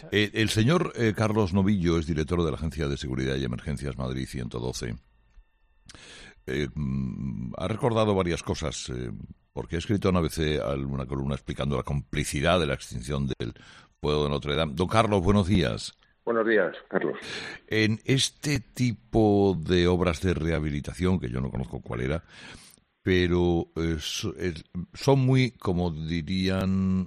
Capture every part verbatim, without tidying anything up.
Eh, el señor eh, Carlos Novillo es director de la Agencia de Seguridad y Emergencias Madrid ciento doce. Eh, mm, ha recordado varias cosas, eh, porque ha escrito en A B C alguna columna explicando la complicidad de la extinción del fuego de Notre Dame. Don Carlos, buenos días. Buenos días, Carlos. En este tipo de obras de rehabilitación, que yo no conozco cuál era, pero eh, son muy, como dirían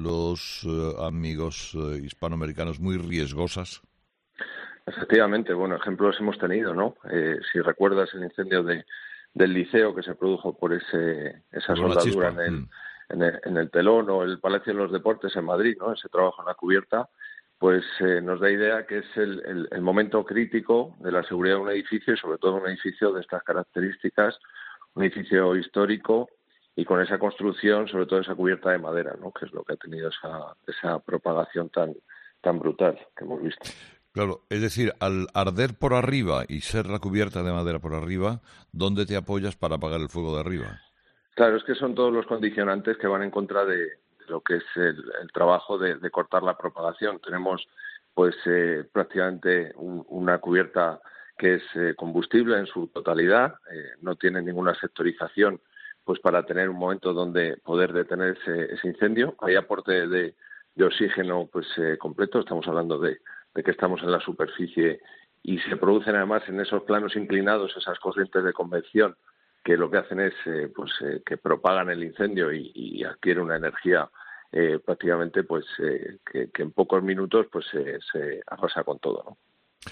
los eh, amigos eh, hispanoamericanos, muy riesgosas. Efectivamente, bueno, ejemplos hemos tenido, ¿no? Eh, si recuerdas el incendio de, del Liceo que se produjo por ese esa por soldadura en el, mm. en el en el telón, o el Palacio de los Deportes en Madrid, ¿no? Ese trabajo en la cubierta, pues eh, nos da idea que es el, el, el momento crítico de la seguridad de un edificio, y sobre todo un edificio de estas características, un edificio histórico y con esa construcción, sobre todo esa cubierta de madera, ¿no? Que es lo que ha tenido esa esa propagación tan tan brutal que hemos visto. Claro, es decir, al arder por arriba y ser la cubierta de madera por arriba, ¿dónde te apoyas para apagar el fuego de arriba? Claro, es que son todos los condicionantes que van en contra de lo que es el, el trabajo de, de cortar la propagación. Tenemos, pues, eh, prácticamente un, una cubierta que es eh, combustible en su totalidad, eh, no tiene ninguna sectorización, pues, para tener un momento donde poder detener ese, ese incendio. Hay aporte de, de oxígeno, pues, eh, completo. Estamos hablando de de que estamos en la superficie y se producen además en esos planos inclinados esas corrientes de convección que lo que hacen es eh, pues eh, que propagan el incendio y, y adquiere una energía eh, prácticamente pues eh, que, que en pocos minutos pues eh, se arrasa con todo, ¿no?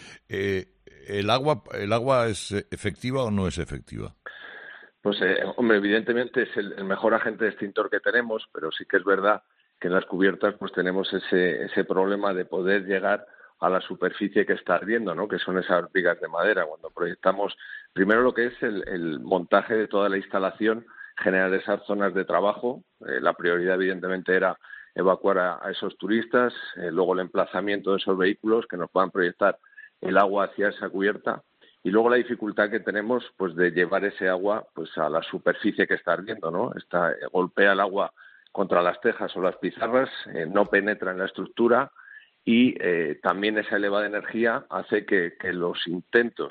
Eh, ¿el agua el agua es efectiva o no es efectiva? Pues eh, hombre, evidentemente es el, el mejor agente extintor que tenemos, pero sí que es verdad que en las cubiertas pues tenemos ese ese problema de poder llegar a la superficie que está ardiendo, ¿no? Que son esas vigas de madera. Cuando proyectamos primero lo que es el, el montaje de toda la instalación, generar esas zonas de trabajo, eh, la prioridad evidentemente era evacuar a, a esos turistas, eh, luego el emplazamiento de esos vehículos que nos puedan proyectar el agua hacia esa cubierta, y luego la dificultad que tenemos pues de llevar ese agua pues a la superficie que está ardiendo, ¿no? Está, eh, golpea el agua contra las tejas o las pizarras, eh, no penetra en la estructura, y eh, también esa elevada energía hace que, que los intentos,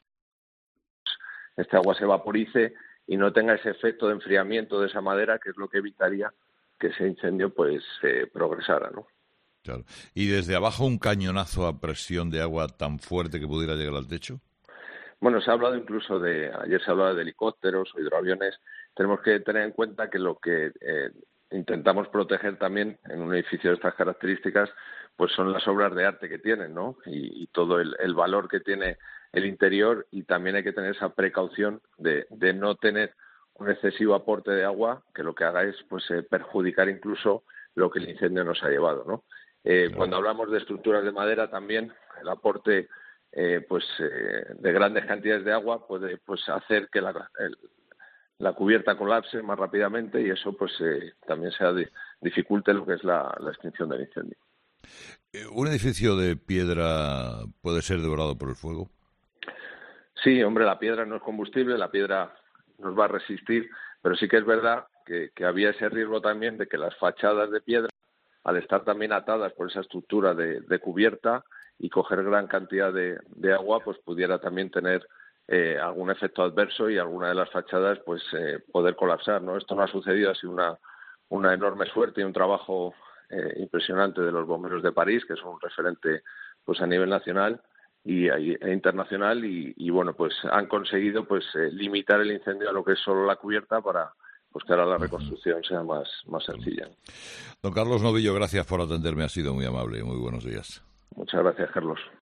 este agua se vaporice y no tenga ese efecto de enfriamiento de esa madera, que es lo que evitaría que ese incendio pues eh, progresara, ¿no? Claro. ¿Y desde abajo un cañonazo a presión de agua tan fuerte que pudiera llegar al techo? Bueno, se ha hablado incluso de, ayer se hablaba de helicópteros o hidroaviones. Tenemos que tener en cuenta que lo que eh, intentamos proteger también en un edificio de estas características pues son las obras de arte que tienen, ¿no? Y, y todo el, el valor que tiene el interior, y también hay que tener esa precaución de, de no tener un excesivo aporte de agua que lo que haga es pues eh, perjudicar incluso lo que el incendio nos ha llevado, ¿no? Eh, claro. Cuando hablamos de estructuras de madera también, el aporte eh, pues eh, de grandes cantidades de agua puede pues hacer que la, el, la cubierta colapse más rápidamente, y eso pues eh, también se dificulte lo que es la, la extinción del incendio. ¿Un edificio de piedra puede ser devorado por el fuego? Sí, hombre, la piedra no es combustible, la piedra nos va a resistir, pero sí que es verdad que, que había ese riesgo también de que las fachadas de piedra, al estar también atadas por esa estructura de, de cubierta y coger gran cantidad de, de agua, pues pudiera también tener eh, algún efecto adverso y alguna de las fachadas pues eh, poder colapsar, ¿no? Esto no ha sucedido, ha sido una, una enorme suerte y un trabajo eh, impresionante de los bomberos de París, que son un referente pues a nivel nacional y e internacional, y, y bueno, pues han conseguido pues eh, limitar el incendio a lo que es solo la cubierta para pues que ahora la reconstrucción sea más, más sencilla. Don Carlos Novillo, gracias por atenderme, ha sido muy amable. Muy buenos días. Muchas gracias, Carlos.